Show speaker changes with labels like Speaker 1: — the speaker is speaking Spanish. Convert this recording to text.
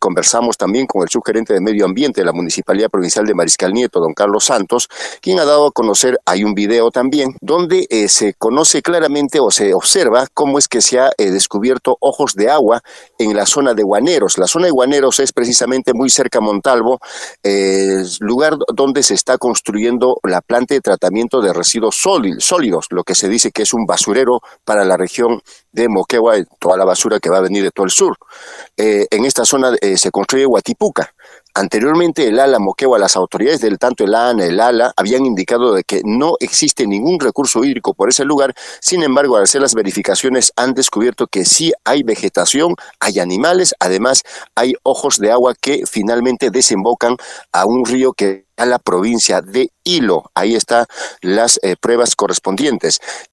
Speaker 1: conversamos también con el subgerente de Medio Ambiente de la Municipalidad Provincial de Mariscal Nieto, don Carlos Santos, quien ha dado a conocer, hay un video también, donde se conoce claramente o se observa cómo es que se ha descubierto ojos de agua en la zona de Guaneros. La zona de Guaneros es precisamente muy cerca a Montalvo, lugar donde se está construyendo la planta de tratamiento de residuos sólidos, lo que se dice que es un basurero para la región de Moquegua, toda la basura que va a venir de todo el sur. En esta zona se construye Huatipuca. Anteriormente el ALA Moquegua, las autoridades del tanto el ANA, el ALA, habían indicado de que no existe ningún recurso hídrico por ese lugar. Sin embargo, al hacer las verificaciones han descubierto que sí hay vegetación, hay animales, además hay ojos de agua que finalmente desembocan a un río que a la provincia de Hilo. Ahí están las pruebas correspondientes.